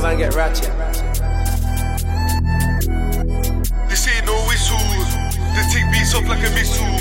smooth and get ratchet. This ain't no whistle. The thing beats off like a missile.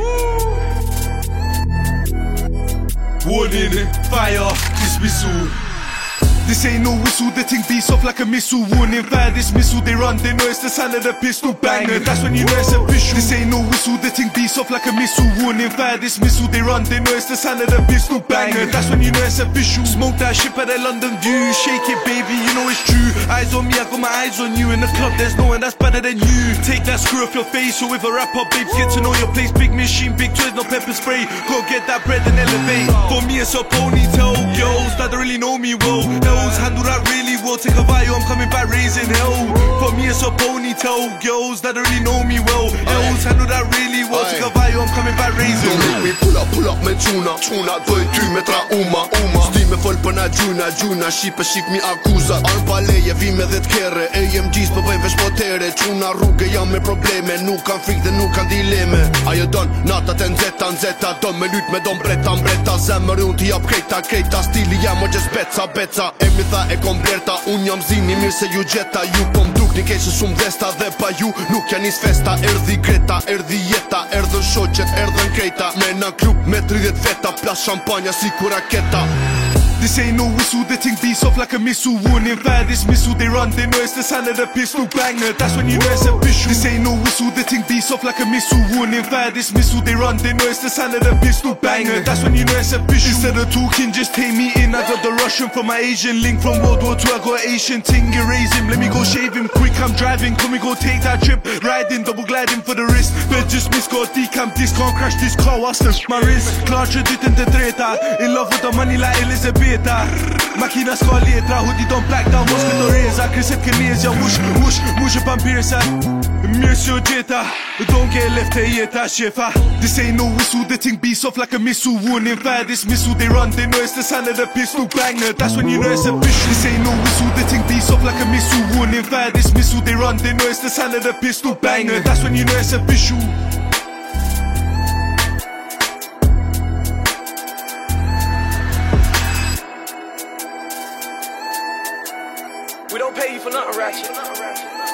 Warning, fire, dismissal. This ain't no whistle, the thing beats off like a missile. Warning, fire, dismissal, they run, they know it's the sound of the pistol banger. That's when you know it's official. This ain't no whistle, the thing beats off like a missile. Warning, fire, dismissal, they run, they know it's the sound of the pistol banger. That's when you know it's official. Smoke that shit at the London View. Shake it, baby, you know it's true. Eyes on me, I got my eyes on you. In the club, there's no one that's better than you. Take that screw off your face, so if a rapper, babes, get to know your place. Big machine, big toys, no pepper spray. Go get that bread and elevate. For me, it's a ponytail. Girls that don't really know me well. Handle that really well, take a bio, I'm coming back raising hell. For me it's a ponytail, girls that don't really know me well. L's handle that really well, take a bio, I'm coming back raising hell. Vi pull up med tuna, doj ty me tra uma Sti me fol për na gjuna, shqipe shqip mi akuzat Arn pa leje, vi me 10 kere, AMG's për bëjnë vesh potere Quna rrugë jam me probleme, nuk kan frik dhe nuk kan dileme Ajo don, natat e nzeta, don me lyt me don breta Zemër unë t'i jap krejta, stili jam o gjes beca Mi tha e komplerta, unë jam zini mirë se ju gjeta Ju po m'duk një kejse shumë dhesta Dhe pa ju nuk janë nis festa Erdi Greta, erdi jeta, erdhën shoqet, erdhën krejta Me na klub me 30 veta Plas shampanja si ku raketa This ain't no whistle, the thing beats off like a missile. Warning, fire, dismissal, they run, they know it's the sound of the pistol banger. That's when you know it's official. This ain't no whistle, the thing beats off like a missile. Warning, fire, dismissal, they run, they know it's the sound of the pistol banger. That's when you know it's official. Instead of talking, just take me in. I got the Russian from my Asian link. From World War II, I got Asian ting, erase him. Let me go shave him quick, I'm driving. Can we go take that trip? Riding, double gliding for the wrist. But just miss, got decamp, this can't crash this car, what's the my wrist? Klar, dit inte treta. In love with the money like Elizabeth. Makina ska letra, hoodie don't black down, mosket och reza Krysset Kinesia, mush up and pierce Mirsi och jeta, don't get left to jeta, chefa This ain't no whistle, the thing beats off like a missile. Warning, fire, dismissal, they run, they know it's the sound of the pistol banger. That's when you know it's official. This ain't no whistle, the thing beats off like a missile. Warning, fire, dismissal, they run, they know it's the sound of the pistol banger. That's when you know it's official. We don't pay you for nothing, ratchet.